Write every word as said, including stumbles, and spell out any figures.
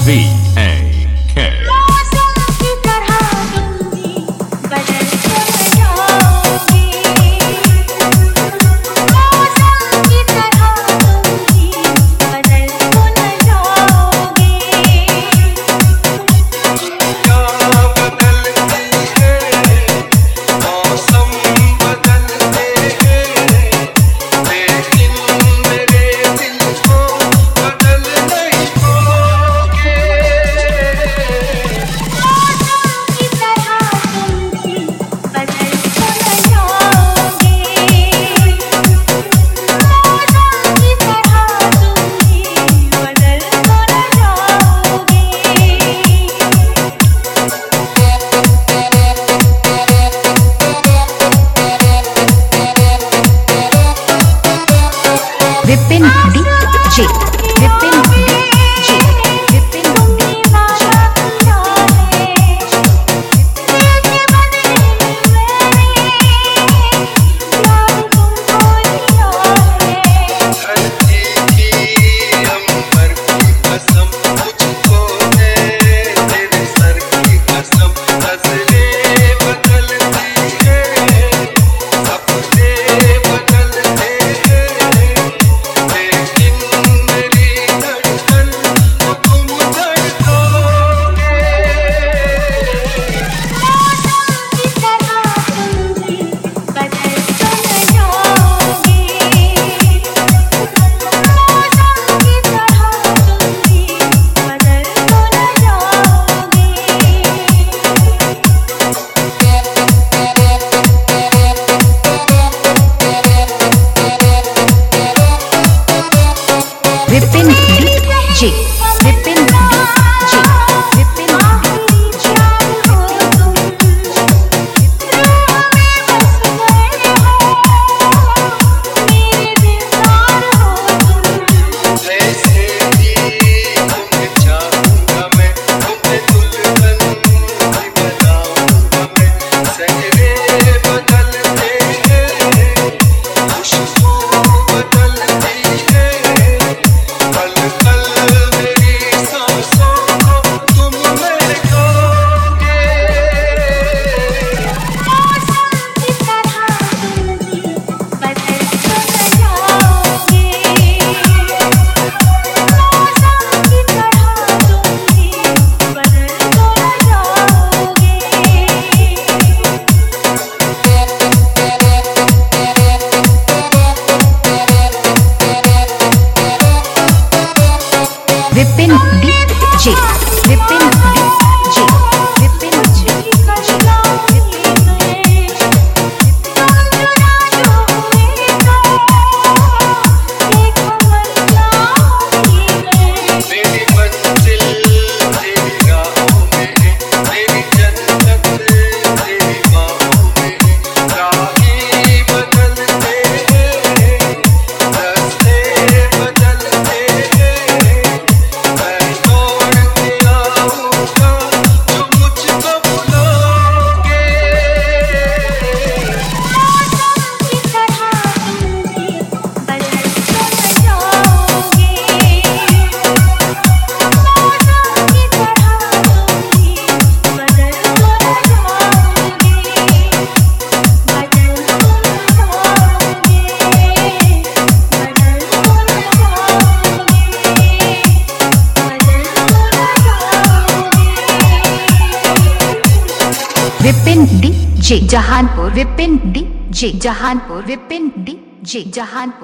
V A K. Vipin D J Vipin D J Vipin D Vipin D J Vipin D J Vipin D J Vipin D J Vipin D J Vipin D मेरी मंजिल तेरी राहों में है, मेरी जन्नत तेरी बाहों में है। राहें बदलते हैं, रास्ते बदलते हैं, मैं दौड़ के आऊंगा जो मुझको बुलाओगे। विपिन डी जे जहानपुर विपिन डी जे जहानपुर विपिन डी जे जहानपुर।